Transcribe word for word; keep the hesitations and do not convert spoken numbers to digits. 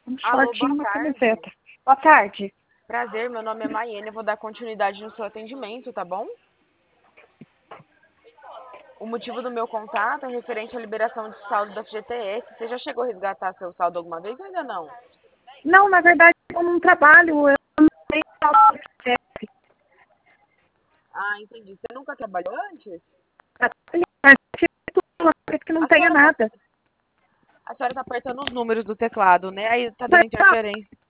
Um Alô, shortinho boa e uma tarde. camiseta. Boa tarde. Prazer, meu nome é Maiane, eu vou dar continuidade no seu atendimento, tá bom? O motivo do meu contato é referente à liberação de saldo da F G T S. Você já chegou a resgatar seu saldo alguma vez ou ainda não? Não, na verdade, eu não trabalho, eu não tenho saldo de C P F Ah, entendi. Você nunca trabalhou antes? pra trabalhar. Eu acredito que não A tenha senhora tá, nada. a senhora tá apertando os números do teclado, né? Aí tá dando Mas, tá, interferência.